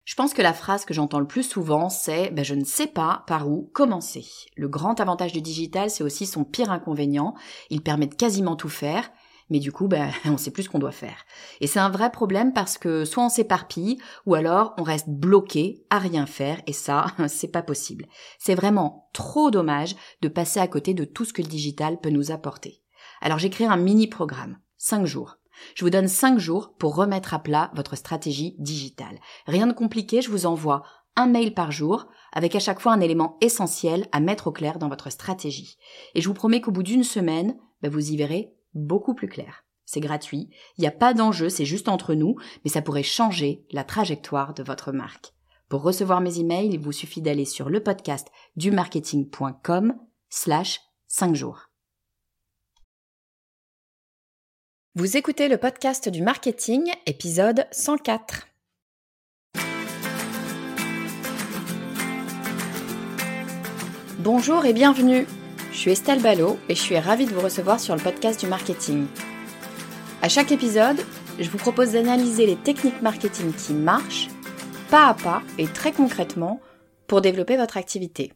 Je pense que la phrase que j'entends le plus souvent, c'est « je ne sais pas par où commencer ». Le grand avantage du digital, c'est aussi son pire inconvénient. Il permet de quasiment tout faire, mais du coup, on ne sait plus ce qu'on doit faire. Et c'est un vrai problème parce que soit on s'éparpille, ou alors on reste bloqué à rien faire, et ça, c'est pas possible. C'est vraiment trop dommage de passer à côté de tout ce que le digital peut nous apporter. Alors j'ai créé un mini-programme, 5 jours. Je vous donne 5 jours pour remettre à plat votre stratégie digitale. Rien de compliqué, je vous envoie un mail par jour avec à chaque fois un élément essentiel à mettre au clair dans votre stratégie. Et je vous promets qu'au bout d'une semaine, vous y verrez beaucoup plus clair. C'est gratuit, il n'y a pas d'enjeu, c'est juste entre nous, mais ça pourrait changer la trajectoire de votre marque. Pour recevoir mes emails, il vous suffit d'aller sur le podcast dumarketing.com/5 jours. Vous écoutez le podcast du marketing, épisode 104. Bonjour et bienvenue. Je suis Estelle Ballot et je suis ravie de vous recevoir sur le podcast du marketing. À chaque épisode, je vous propose d'analyser les techniques marketing qui marchent, pas à pas et très concrètement, pour développer votre activité.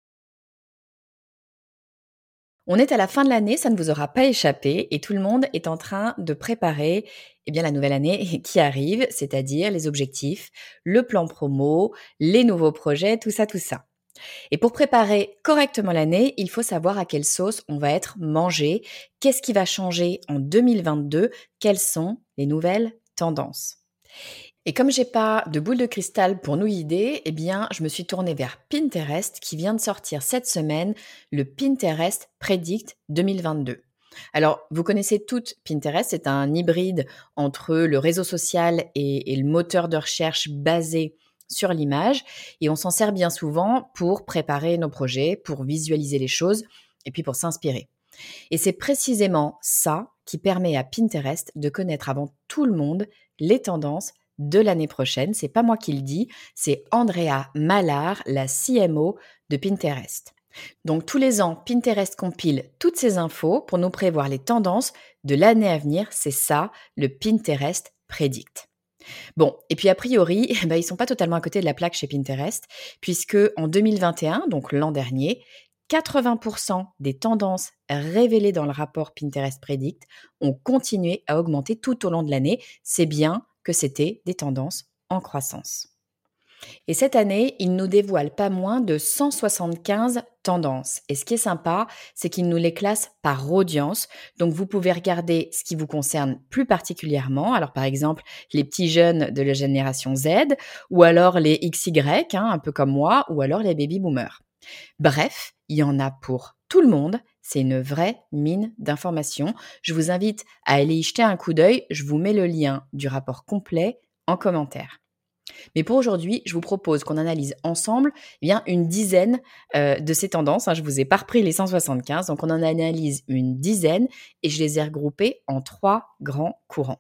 On est à la fin de l'année, ça ne vous aura pas échappé et tout le monde est en train de préparer la nouvelle année qui arrive, c'est-à-dire les objectifs, le plan promo, les nouveaux projets, tout ça. Et pour préparer correctement l'année, il faut savoir à quelle sauce on va être mangé, qu'est-ce qui va changer en 2022, quelles sont les nouvelles tendances. Et comme j'ai pas de boule de cristal pour nous guider, je me suis tournée vers Pinterest qui vient de sortir cette semaine le Pinterest Predict 2022. Alors, vous connaissez toutes Pinterest, c'est un hybride entre le réseau social et le moteur de recherche basé sur l'image et on s'en sert bien souvent pour préparer nos projets, pour visualiser les choses et puis pour s'inspirer. Et c'est précisément ça qui permet à Pinterest de connaître avant tout le monde les tendances de l'année prochaine. C'est pas moi qui le dis, c'est Andrea Mallard, la CMO de Pinterest. Donc tous les ans, Pinterest compile toutes ces infos pour nous prévoir les tendances de l'année à venir. C'est ça, le Pinterest Predict. Bon, et puis a priori, ils sont pas totalement à côté de la plaque chez Pinterest, puisque en 2021, donc l'an dernier, 80% des tendances révélées dans le rapport Pinterest Predict ont continué à augmenter tout au long de l'année. C'est bien que c'était des tendances en croissance. Et cette année, il nous dévoile pas moins de 175 tendances. Et ce qui est sympa, c'est qu'il nous les classe par audience. Donc, vous pouvez regarder ce qui vous concerne plus particulièrement. Alors, par exemple, les petits jeunes de la génération Z, ou alors les XY, un peu comme moi, ou alors les baby boomers. Bref, il y en a pour tout le monde. C'est une vraie mine d'informations. Je vous invite à aller y jeter un coup d'œil. Je vous mets le lien du rapport complet en commentaire. Mais pour aujourd'hui, je vous propose qu'on analyse ensemble une dizaine de ces tendances. Je ne vous ai pas repris les 175, donc on en analyse une dizaine et je les ai regroupées en 3 grands courants.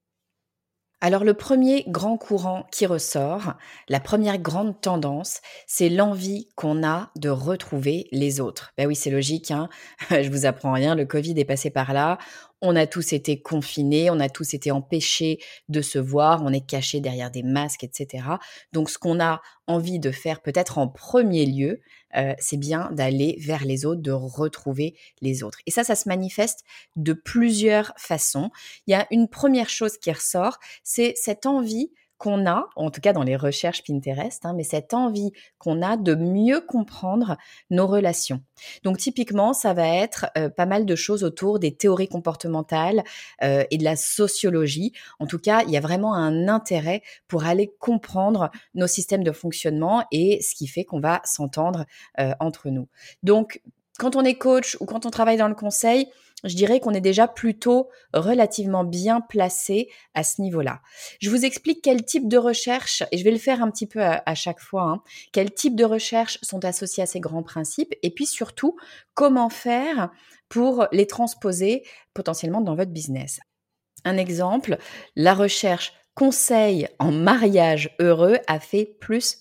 Alors le premier grand courant qui ressort, la première grande tendance, c'est l'envie qu'on a de retrouver les autres. Oui, c'est logique, je vous apprends rien, le Covid est passé par là. On a tous été confinés, on a tous été empêchés de se voir, on est cachés derrière des masques, etc. Donc, ce qu'on a envie de faire peut-être en premier lieu, c'est bien d'aller vers les autres, de retrouver les autres. Et ça se manifeste de plusieurs façons. Il y a une première chose qui ressort, c'est cette envie qu'on a, en tout cas dans les recherches Pinterest, mais cette envie qu'on a de mieux comprendre nos relations. Donc typiquement, ça va être pas mal de choses autour des théories comportementales et de la sociologie. En tout cas, il y a vraiment un intérêt pour aller comprendre nos systèmes de fonctionnement et ce qui fait qu'on va s'entendre entre nous. Donc, quand on est coach ou quand on travaille dans le conseil, je dirais qu'on est déjà plutôt relativement bien placé à ce niveau-là. Je vous explique quel type de recherche, et je vais le faire un petit peu à chaque fois, quels types de recherches sont associés à ces grands principes, et puis surtout, comment faire pour les transposer potentiellement dans votre business. Un exemple, la recherche conseil en mariage heureux a fait plus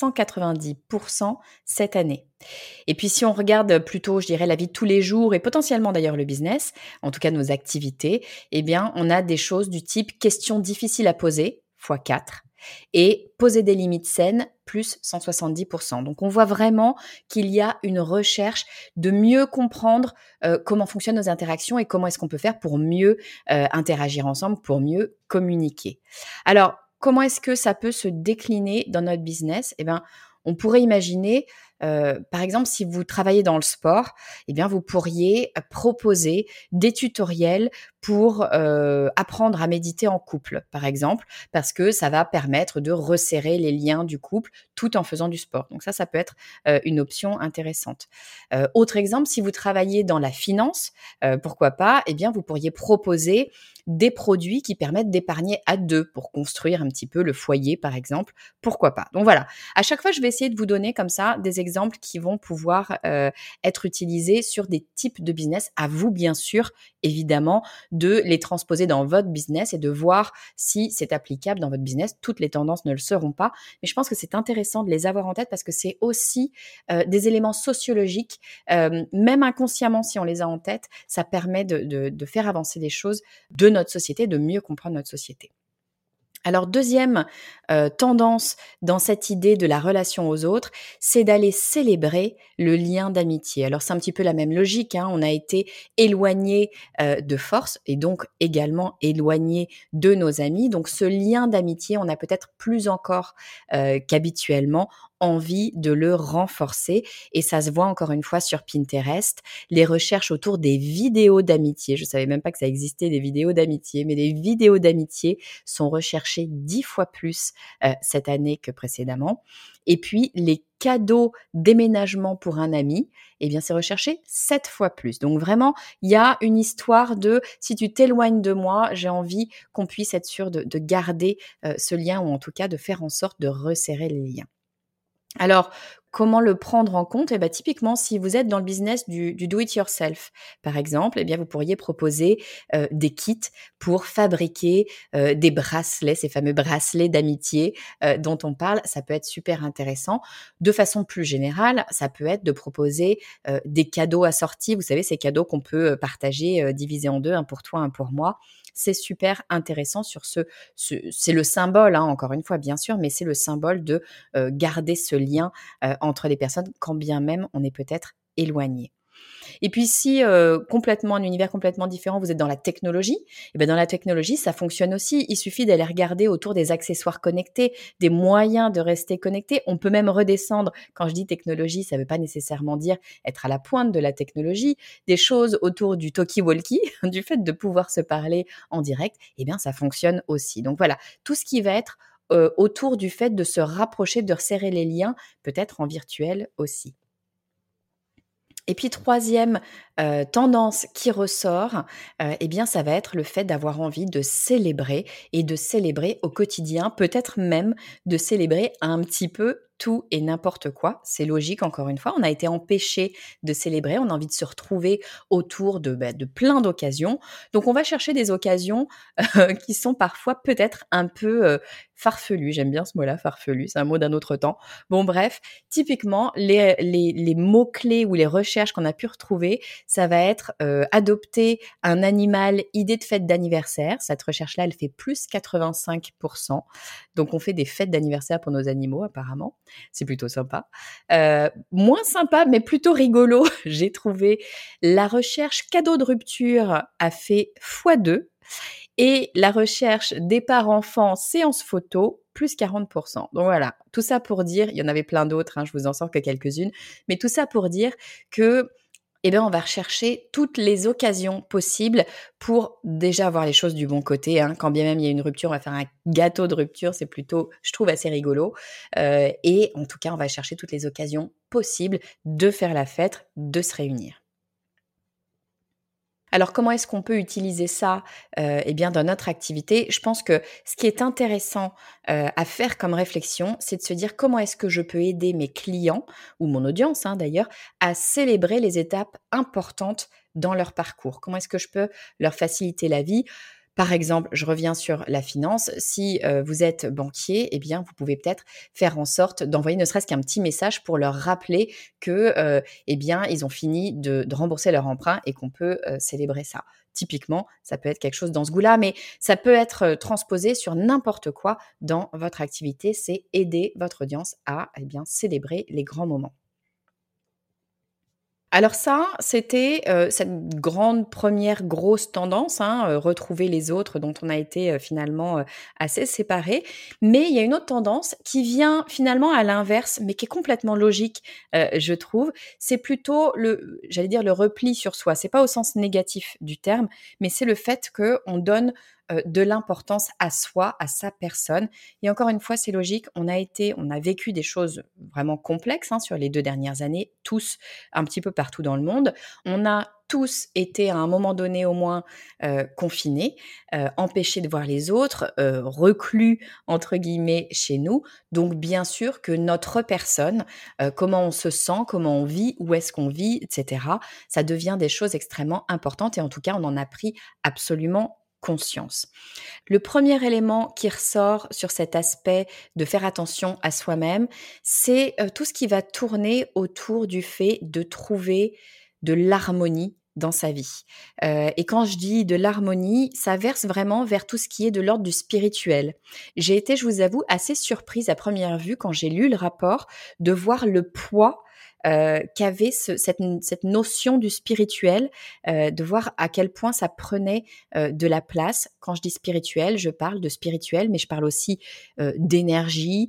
190% cette année. Et puis si on regarde plutôt, je dirais, la vie de tous les jours et potentiellement d'ailleurs le business, en tout cas nos activités, on a des choses du type questions difficiles à poser, x4, et poser des limites saines, plus 170%. Donc on voit vraiment qu'il y a une recherche de mieux comprendre comment fonctionnent nos interactions et comment est-ce qu'on peut faire pour mieux interagir ensemble, pour mieux communiquer. Alors, comment est-ce que ça peut se décliner dans notre business? Eh bien, on pourrait imaginer, par exemple, si vous travaillez dans le sport, eh bien, vous pourriez proposer des tutoriels pour apprendre à méditer en couple, par exemple, parce que ça va permettre de resserrer les liens du couple tout en faisant du sport. Donc ça peut être une option intéressante. Autre exemple, si vous travaillez dans la finance, pourquoi pas, eh bien, vous pourriez proposer des produits qui permettent d'épargner à deux pour construire un petit peu le foyer, par exemple. Pourquoi pas? Donc voilà, à chaque fois, je vais essayer de vous donner comme ça des exemples qui vont pouvoir être utilisés sur des types de business. À vous, bien sûr, évidemment, de les transposer dans votre business et de voir si c'est applicable dans votre business. Toutes les tendances ne le seront pas, mais je pense que c'est intéressant de les avoir en tête parce que c'est aussi des éléments sociologiques, même inconsciemment, si on les a en tête, ça permet de faire avancer les choses de notre société, de mieux comprendre notre société. Alors deuxième tendance dans cette idée de la relation aux autres, c'est d'aller célébrer le lien d'amitié. Alors c'est un petit peu la même logique, hein, on a été éloigné de force et donc également éloigné de nos amis. Donc ce lien d'amitié, on a peut-être plus encore qu'habituellement envie de le renforcer et ça se voit encore une fois sur Pinterest, les recherches autour des vidéos d'amitié. Je savais même pas que ça existait des vidéos d'amitié, mais les vidéos d'amitié sont recherchées 10 fois plus cette année que précédemment. Et puis les cadeaux déménagement pour un ami, eh bien c'est recherché 7 fois plus. Donc vraiment, il y a une histoire de si tu t'éloignes de moi, j'ai envie qu'on puisse être sûr de garder ce lien ou en tout cas de faire en sorte de resserrer les liens. Alors, comment le prendre en compte? Eh ben, typiquement, si vous êtes dans le business du do it yourself, par exemple, eh bien, vous pourriez proposer des kits pour fabriquer des bracelets, ces fameux bracelets d'amitié dont on parle. Ça peut être super intéressant. De façon plus générale, ça peut être de proposer des cadeaux assortis. Vous savez, ces cadeaux qu'on peut partager, diviser en deux, un pour toi, un pour moi. C'est super intéressant sur c'est le symbole, hein, encore une fois, bien sûr, mais c'est le symbole de garder ce lien entre les personnes, quand bien même on est peut-être éloigné. Et puis si complètement un univers complètement différent, vous êtes dans la technologie, et ben dans la technologie, ça fonctionne aussi. Il suffit d'aller regarder autour des accessoires connectés, des moyens de rester connecté. On peut même redescendre. Quand je dis technologie, ça ne veut pas nécessairement dire être à la pointe de la technologie. Des choses autour du talkie-walkie, du fait de pouvoir se parler en direct, eh bien ça fonctionne aussi. Donc voilà, tout ce qui va être autour du fait de se rapprocher, de resserrer les liens, peut-être en virtuel aussi. Et puis troisième tendance qui ressort, eh bien ça va être le fait d'avoir envie de célébrer et de célébrer au quotidien, peut-être même de célébrer un petit peu tout et n'importe quoi. C'est logique encore une fois, on a été empêché de célébrer, on a envie de se retrouver autour de plein d'occasions. Donc on va chercher des occasions qui sont parfois peut-être un peu farfelues. J'aime bien ce mot-là, farfelu, c'est un mot d'un autre temps. Bon bref, typiquement les mots-clés ou les recherches qu'on a pu retrouver, ça va être adopter un animal, idée de fête d'anniversaire. Cette recherche-là, elle fait plus 85%. Donc on fait des fêtes d'anniversaire pour nos animaux apparemment. C'est plutôt sympa. Moins sympa, mais plutôt rigolo, j'ai trouvé. La recherche cadeau de rupture a fait x2 et la recherche départ enfant séance photo plus 40%. Donc voilà, tout ça pour dire, il y en avait plein d'autres, hein, je vous en sors que quelques-unes, mais tout ça pour dire que eh bien, on va rechercher toutes les occasions possibles pour déjà voir les choses du bon côté, hein. Quand bien même il y a une rupture, on va faire un gâteau de rupture, c'est plutôt, je trouve, assez rigolo. Et en tout cas, on va chercher toutes les occasions possibles de faire la fête, de se réunir. Alors comment est-ce qu'on peut utiliser ça, eh bien dans notre activité? Je pense que ce qui est intéressant, à faire comme réflexion, c'est de se dire: «Comment est-ce que je peux aider mes clients ou mon audience, hein, d'ailleurs, à célébrer les étapes importantes dans leur parcours? Comment est-ce que je peux leur faciliter la vie?» Par exemple, je reviens sur la finance, si, vous êtes banquier, eh bien, vous pouvez peut-être faire en sorte d'envoyer ne serait-ce qu'un petit message pour leur rappeler que, eh bien, ils ont fini de rembourser leur emprunt et qu'on peut, célébrer ça. typiquement, ça peut être quelque chose dans ce goût-là, mais ça peut être transposé sur n'importe quoi dans votre activité. C'est aider votre audience à, eh bien, célébrer les grands moments. Alors ça, c'était, cette grande première grosse tendance, hein, retrouver les autres dont on a été, finalement, assez séparés. Mais il y a une autre tendance qui vient finalement à l'inverse, mais qui est complètement logique, je trouve. C'est plutôt j'allais dire le repli sur soi. C'est pas au sens négatif du terme, mais c'est le fait qu'on donne, de l'importance à soi, à sa personne. Et encore une fois, c'est logique, on a vécu des choses vraiment complexes, hein, sur les 2 dernières années, tous un petit peu partout dans le monde. On a tous été à un moment donné au moins, confinés, empêchés de voir les autres, «reclus» entre guillemets chez nous. Donc bien sûr que notre personne, comment on se sent, comment on vit, où est-ce qu'on vit et cetera, ça devient des choses extrêmement importantes et en tout cas, on en a pris absolument conscience. Le premier élément qui ressort sur cet aspect de faire attention à soi-même, c'est, tout ce qui va tourner autour du fait de trouver de l'harmonie dans sa vie. Et quand je dis de l'harmonie, ça verse vraiment vers tout ce qui est de l'ordre du spirituel. J'ai été, je vous avoue, assez surprise à première vue quand j'ai lu le rapport, de voir le poids, qu'avait cette notion du spirituel, de voir à quel point ça prenait, de la place. Quand je dis spirituel, je parle de spirituel, mais je parle aussi, d'énergie,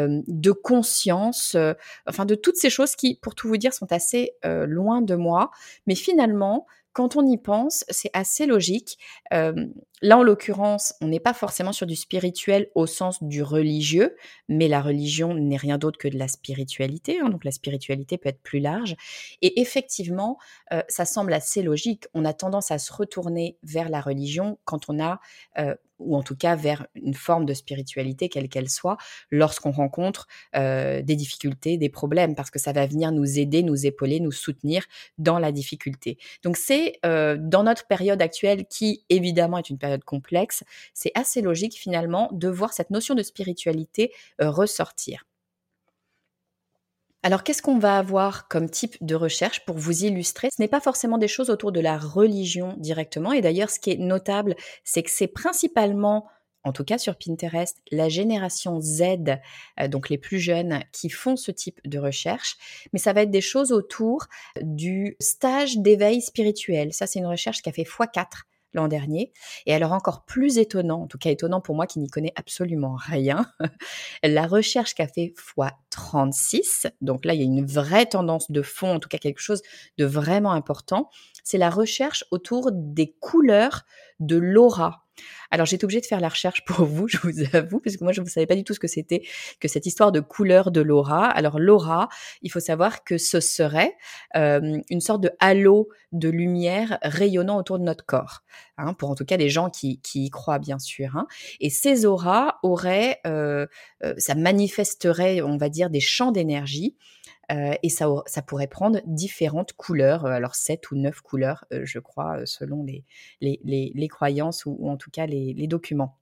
de conscience, enfin de toutes ces choses qui, pour tout vous dire, sont assez, loin de moi. Mais finalement, quand on y pense, c'est assez logique. Là, en l'occurrence, on n'est pas forcément sur du spirituel au sens du religieux, mais la religion n'est rien d'autre que de la spiritualité, hein, donc la spiritualité peut être plus large. Et effectivement, ça semble assez logique. On a tendance à se retourner vers la religion quand on a, ou en tout cas vers une forme de spiritualité, quelle qu'elle soit, lorsqu'on rencontre, des difficultés, des problèmes, parce que ça va venir nous aider, nous épauler, nous soutenir dans la difficulté. Donc c'est, dans notre période actuelle qui évidemment est une période complexe, c'est assez logique finalement de voir cette notion de spiritualité, ressortir. Alors, qu'est-ce qu'on va avoir comme type de recherche pour vous illustrer? Ce n'est pas forcément des choses autour de la religion directement et d'ailleurs ce qui est notable, c'est que c'est principalement, en tout cas sur Pinterest, la génération Z, donc les plus jeunes qui font ce type de recherche, mais ça va être des choses autour du stage d'éveil spirituel. Ça, c'est une recherche qui a fait x4 l'an dernier et alors encore plus étonnant, en tout cas étonnant pour moi qui n'y connais absolument rien, la recherche qu'a fait fois 36, donc là, il y a une vraie tendance de fond, en tout cas quelque chose de vraiment important, c'est la recherche autour des couleurs de l'aura. Alors, j'étais obligée de faire la recherche pour vous, je vous avoue, parce que moi, je ne savais pas du tout ce que c'était que cette histoire de couleur de l'aura. Alors, l'aura, il faut savoir que ce serait une sorte de halo de lumière rayonnant autour de notre corps, hein, pour en tout cas les gens qui y croient, bien sûr. Hein. Et ces auras auraient ça manifesterait, on va dire, des champs d'énergie, et ça pourrait prendre différentes couleurs, alors 7 ou 9 couleurs, je crois, selon les croyances ou en tout cas les documents.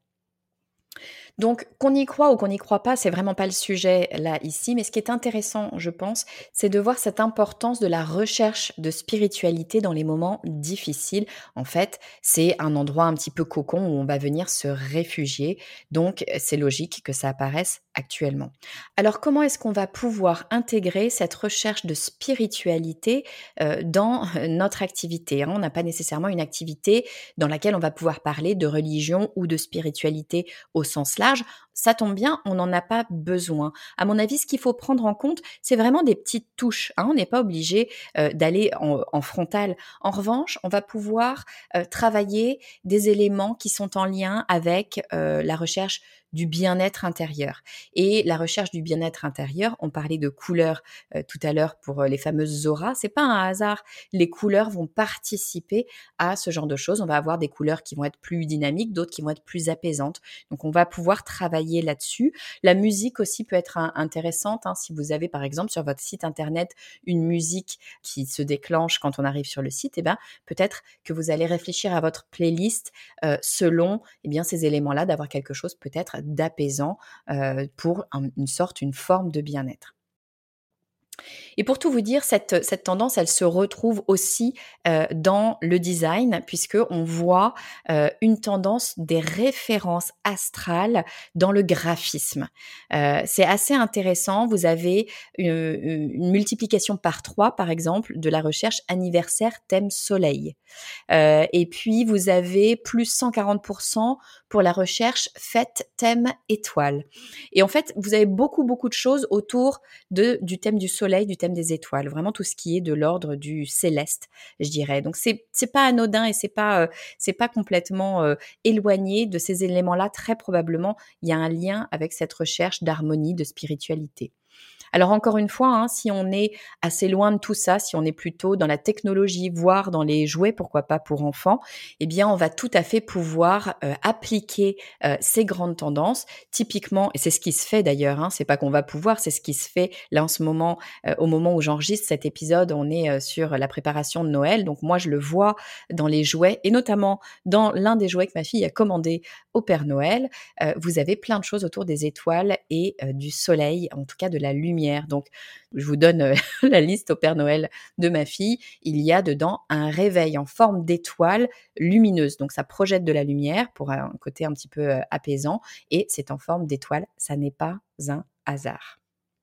Donc, qu'on y croit ou qu'on n'y croit pas, c'est vraiment pas le sujet là, ici. Mais ce qui est intéressant, je pense, c'est de voir cette importance de la recherche de spiritualité dans les moments difficiles. En fait, c'est un endroit un petit peu cocon où on va venir se réfugier. Donc, c'est logique que ça apparaisse actuellement. Alors, comment est-ce qu'on va pouvoir intégrer cette recherche de spiritualité dans notre activité, hein? On n'a pas nécessairement une activité dans laquelle on va pouvoir parler de religion ou de spiritualité au sens large. Ça tombe bien, on n'en a pas besoin. À mon avis, ce qu'il faut prendre en compte, c'est vraiment des petites touches, hein. On n'est pas obligé, d'aller en frontal. En revanche, on va pouvoir, travailler des éléments qui sont en lien avec, la recherche du bien-être intérieur. Et la recherche du bien-être intérieur, on parlait de couleurs, tout à l'heure pour, les fameuses auras, c'est pas un hasard. Les couleurs vont participer à ce genre de choses. On va avoir des couleurs qui vont être plus dynamiques, d'autres qui vont être plus apaisantes. Donc on va pouvoir travailler là-dessus. La musique aussi peut être intéressante, hein, si vous avez par exemple sur votre site internet une musique qui se déclenche quand on arrive sur le site, eh ben, peut-être que vous allez réfléchir à votre playlist, selon, eh bien, ces éléments-là, d'avoir quelque chose peut-être d'apaisant, pour une forme de bien-être. Et pour tout vous dire, cette tendance, elle se retrouve aussi, dans le design puisqu'on voit, une tendance des références astrales dans le graphisme. C'est assez intéressant. Vous avez une multiplication par 3, par exemple, de la recherche anniversaire thème soleil. Et puis vous avez plus 140 pour la recherche fête thème étoile. Et en fait, vous avez beaucoup, beaucoup de choses autour du thème du soleil, du thème des étoiles, vraiment tout ce qui est de l'ordre du céleste, je dirais. Donc c'est pas anodin et c'est pas complètement, éloigné de ces éléments-là. Très probablement, il y a un lien avec cette recherche d'harmonie, de spiritualité. Alors encore une fois, hein, si on est assez loin de tout ça, si on est plutôt dans la technologie, voire dans les jouets, pourquoi pas pour enfants, eh bien on va tout à fait pouvoir appliquer ces grandes tendances. Typiquement, et c'est ce qui se fait d'ailleurs, hein, c'est pas qu'on va pouvoir, c'est ce qui se fait là en ce moment, au moment où j'enregistre cet épisode, on est sur la préparation de Noël. Donc moi, je le vois dans les jouets et notamment dans l'un des jouets que ma fille a commandé au Père Noël. Vous avez plein de choses autour des étoiles et du soleil, en tout cas de la lumière. Donc, je vous donne la liste au Père Noël de ma fille. Il y a dedans un réveil en forme d'étoile lumineuse. Donc, ça projette de la lumière pour un côté un petit peu apaisant et c'est en forme d'étoile. Ça n'est pas un hasard.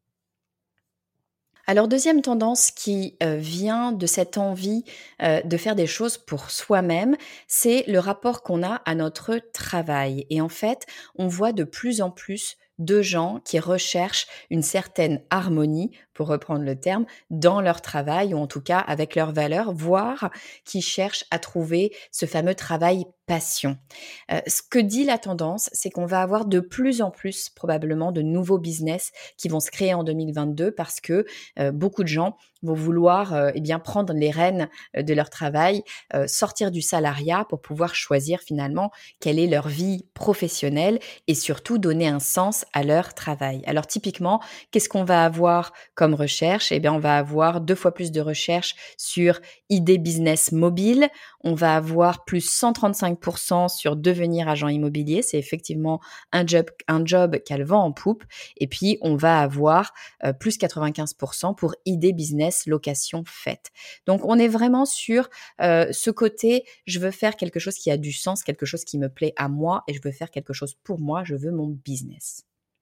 Alors deuxième tendance qui, vient de cette envie, de faire des choses pour soi-même, c'est le rapport qu'on a à notre travail et en fait, on voit de plus en plus de gens qui recherchent une certaine harmonie, pour reprendre le terme, dans leur travail ou en tout cas avec leurs valeurs, voire qui cherchent à trouver ce fameux travail passion. Ce que dit la tendance, c'est qu'on va avoir de plus en plus probablement de nouveaux business qui vont se créer en 2022 parce que beaucoup de gens vont vouloir eh bien prendre les rênes de leur travail, sortir du salariat pour pouvoir choisir finalement quelle est leur vie professionnelle et surtout donner un sens à leur travail. Alors typiquement, qu'est-ce qu'on va avoir comme recherche? Eh bien, on va avoir 2 fois plus de recherches sur idées business mobile. On va avoir plus 135 sur devenir agent immobilier. C'est effectivement un job qui a le vent en poupe. Et puis, on va avoir plus 95 pour idées business location faite. Donc, on est vraiment sur ce côté, je veux faire quelque chose qui a du sens, quelque chose qui me plaît à moi et je veux faire quelque chose pour moi, je veux mon business.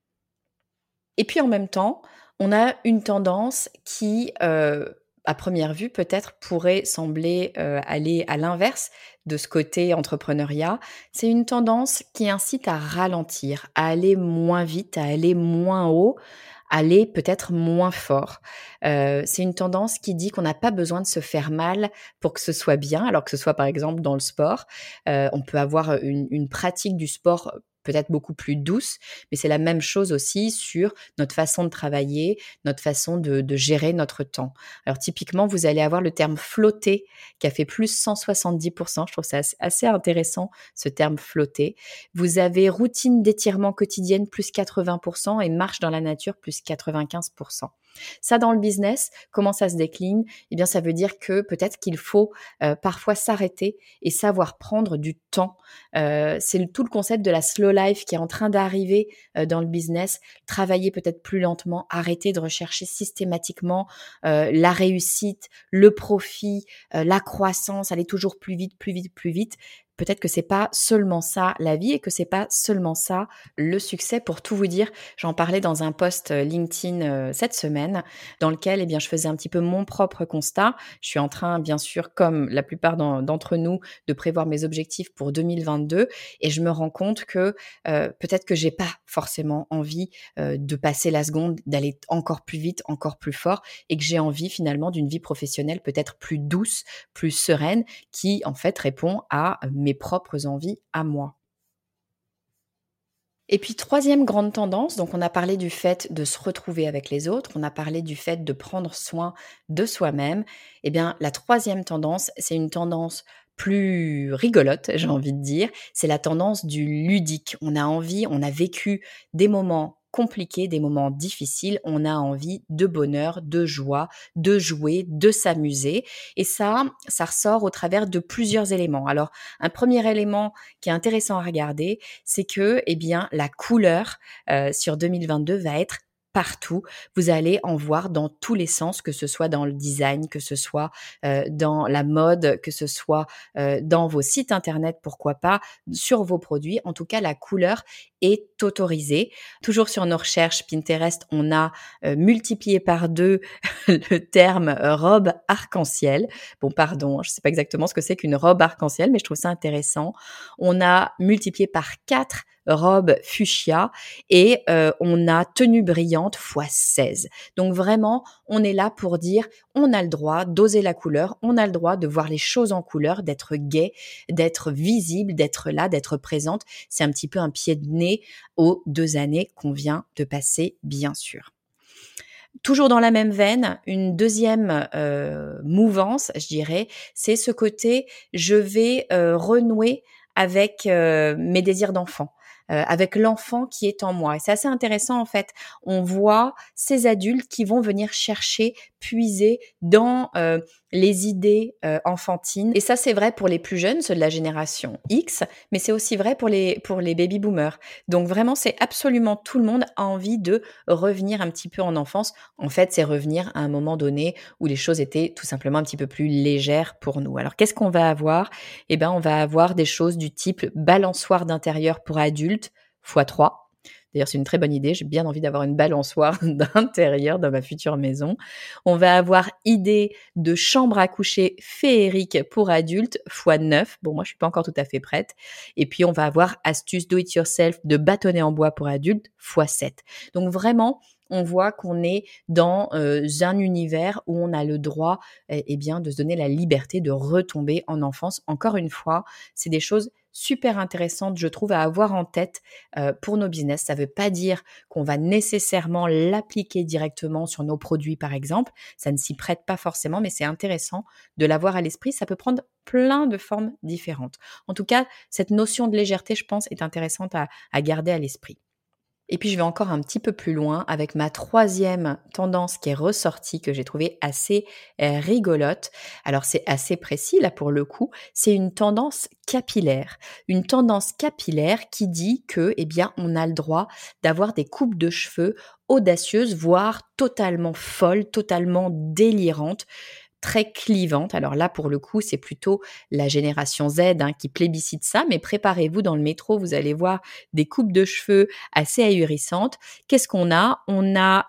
Et puis en même temps, on a une tendance qui, à première vue, peut-être pourrait sembler, aller à l'inverse de ce côté entrepreneuriat. C'est une tendance qui incite à ralentir, à aller moins vite, à aller moins haut, aller peut-être moins fort. C'est une tendance qui dit qu'on n'a pas besoin de se faire mal pour que ce soit bien, alors que ce soit par exemple dans le sport. On peut avoir une pratique du sport peut-être beaucoup plus douce, mais c'est la même chose aussi sur notre façon de travailler, notre façon de gérer notre temps. Alors typiquement, vous allez avoir le terme flotter qui a fait plus 170 Je trouve ça assez intéressant, ce terme flotter. Vous avez routine d'étirement quotidienne plus 80 et marche dans la nature plus 95. Ça, dans le business, comment ça se décline? Eh bien, ça veut dire que peut-être qu'il faut parfois s'arrêter et savoir prendre du temps. C'est tout le concept de la slow life qui est en train d'arriver dans le business. Travailler peut-être plus lentement, arrêter de rechercher systématiquement la réussite, le profit, la croissance, aller toujours plus vite, plus vite, plus vite. Peut-être que c'est pas seulement ça la vie et que c'est pas seulement ça le succès. Pour tout vous dire, j'en parlais dans un post LinkedIn cette semaine, dans lequel eh bien je faisais un petit peu mon propre constat. Je suis en train, bien sûr, comme la plupart d'entre nous, de prévoir mes objectifs pour 2022 et je me rends compte que peut-être que j'ai pas forcément envie de passer la seconde, d'aller encore plus vite, encore plus fort et que j'ai envie finalement d'une vie professionnelle peut-être plus douce, plus sereine, qui en fait répond à mes propres envies à moi. Et puis troisième grande tendance, donc on a parlé du fait de se retrouver avec les autres, on a parlé du fait de prendre soin de soi-même. Eh bien, la troisième tendance, c'est une tendance plus rigolote, j'ai envie de dire, c'est la tendance du ludique. On a envie, on a vécu des moments compliqués, des moments difficiles, on a envie de bonheur, de joie, de jouer, de s'amuser. Et ça ressort au travers de plusieurs éléments. Alors, un premier élément qui est intéressant à regarder, c'est que, eh bien, la couleur sur 2022 va être partout. Vous allez en voir dans tous les sens, que ce soit dans le design, que ce soit, dans la mode, que ce soit, dans vos sites internet, pourquoi pas, sur vos produits. En tout cas, la couleur est autorisée. Toujours sur nos recherches Pinterest, on a, multiplié par 2 le terme, robe arc-en-ciel. Bon pardon, je ne sais pas exactement ce que c'est qu'une robe arc-en-ciel, mais je trouve ça intéressant. On a multiplié par 4 robe fuchsia et on a tenue brillante fois 16. Donc vraiment, on est là pour dire, on a le droit d'oser la couleur, on a le droit de voir les choses en couleur, d'être gai, d'être visible, d'être là, d'être présente. C'est un petit peu un pied de nez aux 2 années qu'on vient de passer, bien sûr. Toujours dans la même veine, une deuxième mouvance, je dirais, c'est ce côté, je vais renouer avec mes désirs d'enfant, avec l'enfant qui est en moi. Et c'est assez intéressant en fait. On voit ces adultes qui vont venir chercher, puiser dans les idées enfantines. Et ça, c'est vrai pour les plus jeunes, ceux de la génération X, mais c'est aussi vrai pour les baby boomers. Donc vraiment, c'est absolument tout le monde a envie de revenir un petit peu en enfance. En fait, c'est revenir à un moment donné où les choses étaient tout simplement un petit peu plus légères pour nous. Alors, qu'est-ce qu'on va avoir? Eh ben, on va avoir des choses du type balançoire d'intérieur pour adultes x 3. D'ailleurs, c'est une très bonne idée. J'ai bien envie d'avoir une balançoire d'intérieur dans ma future maison. On va avoir idée de chambre à coucher féerique pour adultes x 9. Bon, moi, je suis pas encore tout à fait prête. Et puis, on va avoir astuce do it yourself de bâtonnet en bois pour adultes x 7. Donc, vraiment, on voit qu'on est dans un univers où on a le droit bien, de se donner la liberté de retomber en enfance. Encore une fois, c'est des choses super intéressantes, je trouve, à avoir en tête pour nos business. Ça ne veut pas dire qu'on va nécessairement l'appliquer directement sur nos produits, par exemple. Ça ne s'y prête pas forcément, mais c'est intéressant de l'avoir à l'esprit. Ça peut prendre plein de formes différentes. En tout cas, cette notion de légèreté, je pense, est intéressante à garder à l'esprit. Et puis, je vais encore un petit peu plus loin avec ma troisième tendance qui est ressortie, que j'ai trouvée assez rigolote. Alors, c'est assez précis, là, pour le coup. C'est une tendance capillaire. Une tendance capillaire qui dit que, eh bien, on a le droit d'avoir des coupes de cheveux audacieuses, voire totalement folles, totalement délirantes, très clivante. Alors là, pour le coup, c'est plutôt la génération Z qui plébiscite ça, mais préparez-vous dans le métro, vous allez voir des coupes de cheveux assez ahurissantes. Qu'est-ce qu'on a? On a,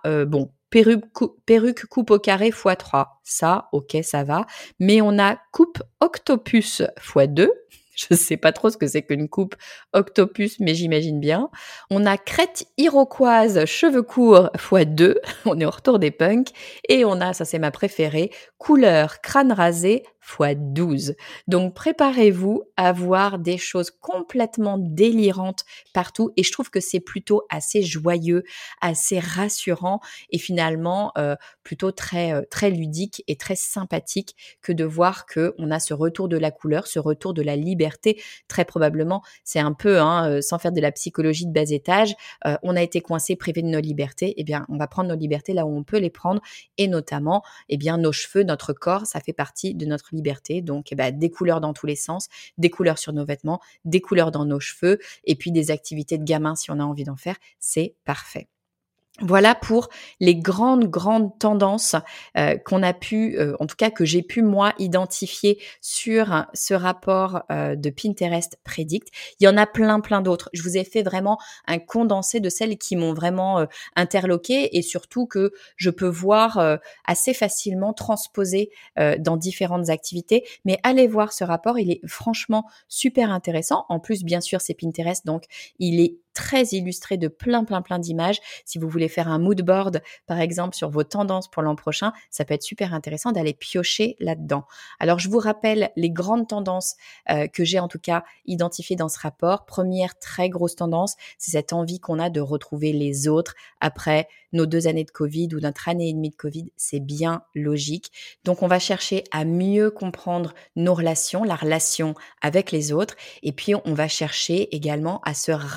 perruque coupe au carré x3. Ça, ok, ça va. Mais on a coupe octopus x2. Je ne sais pas trop ce que c'est qu'une coupe octopus, mais j'imagine bien. On a crête iroquoise, cheveux courts x2. On est au retour des punks. Et on a, ça c'est ma préférée, couleur crâne rasé x12. Donc préparez-vous à voir des choses complètement délirantes partout. Et je trouve que c'est plutôt assez joyeux, assez rassurant et finalement plutôt très ludique et très sympathique que de voir qu'on a ce retour de la couleur, ce retour de la liberté. Très probablement, c'est un peu, sans faire de la psychologie de bas étage, on a été coincé, privé de nos libertés. Eh bien, on va prendre nos libertés là où on peut les prendre et notamment, eh bien, nos cheveux, notre corps, ça fait partie de notre liberté. Donc, des couleurs dans tous les sens, des couleurs sur nos vêtements, des couleurs dans nos cheveux et puis des activités de gamin si on a envie d'en faire. C'est parfait. Voilà pour les grandes tendances qu'on a pu, en tout cas que j'ai pu moi identifier sur ce rapport de Pinterest Predict. Il y en a plein d'autres. Je vous ai fait vraiment un condensé de celles qui m'ont vraiment interloquée et surtout que je peux voir assez facilement transposer dans différentes activités. Mais allez voir ce rapport, il est franchement super intéressant. En plus, bien sûr, c'est Pinterest, donc il est très illustré de plein d'images. Si vous voulez faire un mood board, par exemple, sur vos tendances pour l'an prochain, ça peut être super intéressant d'aller piocher là-dedans. Alors, je vous rappelle les grandes tendances que j'ai en tout cas identifiées dans ce rapport. Première très grosse tendance, c'est cette envie qu'on a de retrouver les autres après nos 2 années de Covid ou notre année et demie de Covid. C'est bien logique. Donc, on va chercher à mieux comprendre nos relations, la relation avec les autres. Et puis, on va chercher également à se rapprocher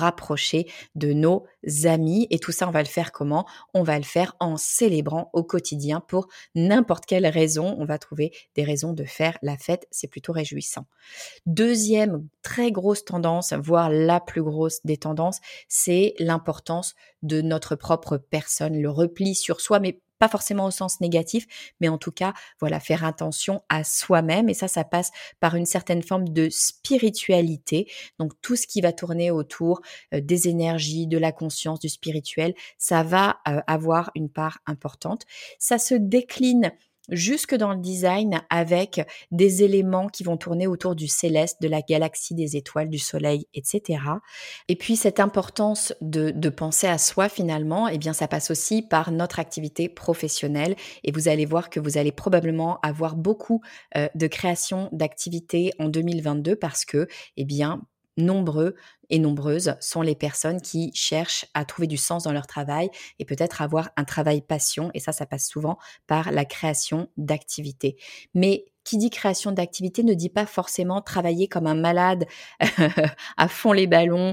rapprocher de nos amis. Et tout ça, on va le faire comment? On va le faire en célébrant au quotidien pour n'importe quelle raison. On va trouver des raisons de faire la fête. C'est plutôt réjouissant. Deuxième très grosse tendance, voire la plus grosse des tendances, c'est l'importance de notre propre personne, le repli sur soi, mais pas forcément au sens négatif, mais en tout cas, voilà, faire attention à soi-même. Et ça passe par une certaine forme de spiritualité. Donc, tout ce qui va tourner autour des énergies, de la conscience, du spirituel, ça va avoir une part importante. Ça se décline jusque dans le design avec des éléments qui vont tourner autour du céleste, de la galaxie, des étoiles, du soleil, etc. Et puis cette importance de penser à soi finalement, eh bien ça passe aussi par notre activité professionnelle et vous allez voir que vous allez probablement avoir beaucoup de créations d'activités en 2022 parce que, eh bien, nombreux et nombreuses sont les personnes qui cherchent à trouver du sens dans leur travail et peut-être avoir un travail passion. Et ça passe souvent par la création d'activités. Mais qui dit création d'activités ne dit pas forcément travailler comme un malade à fond les ballons,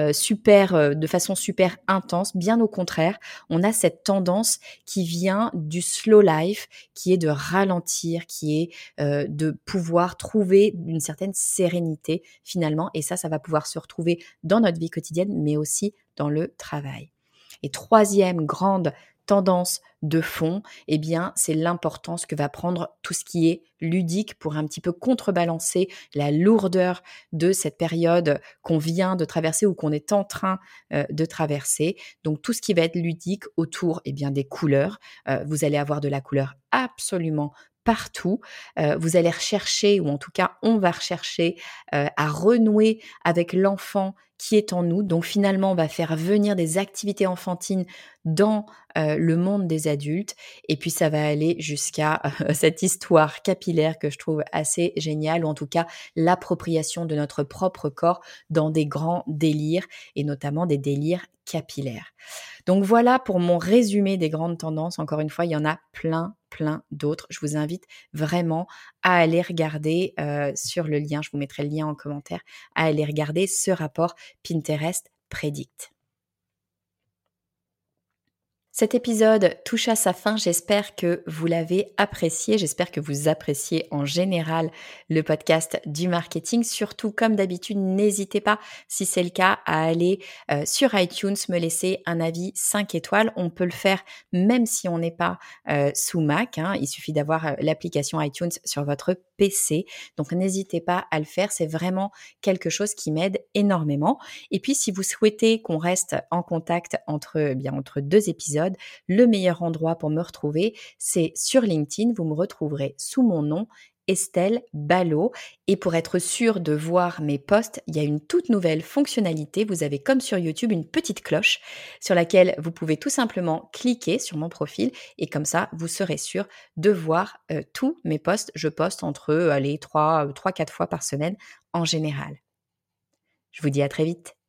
de façon super intense. Bien au contraire, on a cette tendance qui vient du slow life, qui est de ralentir, qui est de pouvoir trouver une certaine sérénité finalement. Et ça va pouvoir se retrouver dans notre vie quotidienne, mais aussi dans le travail. Et troisième grande tendance de fond, eh bien, c'est l'importance que va prendre tout ce qui est ludique pour un petit peu contrebalancer la lourdeur de cette période qu'on vient de traverser ou qu'on est en train de traverser. Donc, tout ce qui va être ludique autour, eh bien, des couleurs. Vous allez avoir de la couleur absolument partout. Vous allez rechercher, ou en tout cas, on va rechercher à renouer avec l'enfant qui est en nous. Donc finalement, on va faire venir des activités enfantines dans le monde des adultes. Et puis ça va aller jusqu'à cette histoire capillaire que je trouve assez géniale, ou en tout cas l'appropriation de notre propre corps dans des grands délires, et notamment des délires capillaires. Donc voilà pour mon résumé des grandes tendances. Encore une fois, il y en a plein d'autres. Je vous invite vraiment à aller regarder sur le lien, je vous mettrai le lien en commentaire, à aller regarder ce rapport Pinterest Predict. Cet épisode touche à sa fin, j'espère que vous l'avez apprécié, j'espère que vous appréciez en général le podcast du marketing. Surtout, comme d'habitude, n'hésitez pas, si c'est le cas, à aller sur iTunes, me laisser un avis 5 étoiles. On peut le faire même si on n'est pas sous Mac, hein. Il suffit d'avoir l'application iTunes sur votre PC. Donc, n'hésitez pas à le faire, c'est vraiment quelque chose qui m'aide énormément. Et puis, si vous souhaitez qu'on reste en contact entre deux épisodes, le meilleur endroit pour me retrouver, c'est sur LinkedIn. Vous me retrouverez sous mon nom, Estelle Ballot. Et pour être sûr de voir mes posts, il y a une toute nouvelle fonctionnalité. Vous avez, comme sur YouTube, une petite cloche sur laquelle vous pouvez tout simplement cliquer sur mon profil et comme ça, vous serez sûr de voir tous mes posts. Je poste entre 3-4 fois par semaine en général. Je vous dis à très vite.